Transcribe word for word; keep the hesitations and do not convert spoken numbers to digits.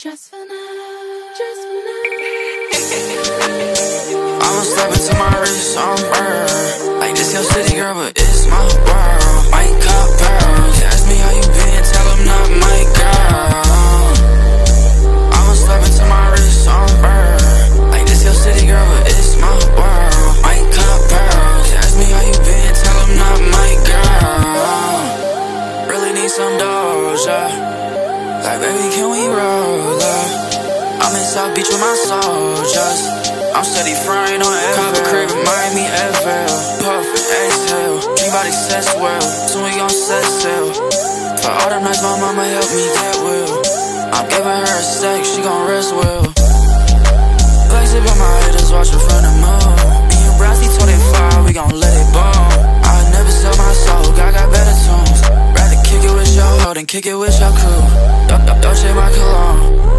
Just for now, just for now. I'ma step into my wrist on burn. Like this your city, girl, but it's my world. White cop pearls. They ask me how you been, tell them not my girl. I'ma step into my wrist on burn. Like this your city, girl, but it's my world. White cop pearls. They ask me how you been, tell them not my girl. Really need some Doja. Like, baby, can we roll up? I'm in South Beach with my soldiers. I'm steady frying on F L. Copper crib in Miami, F L. Puff, exhale. Dream body sets well. Soon we gon' set sail. For all them nights my mama helped me get well. I'm giving her a stack, she gon' rest well. Flex it by my haters, watch her from the moon. Me and Browsy told it fire, we gon' let it boom. I never sell my soul, God got better tunes. Rather kick it with your hoe than kick it with your crew. Don't, don't, don't shake my cologne.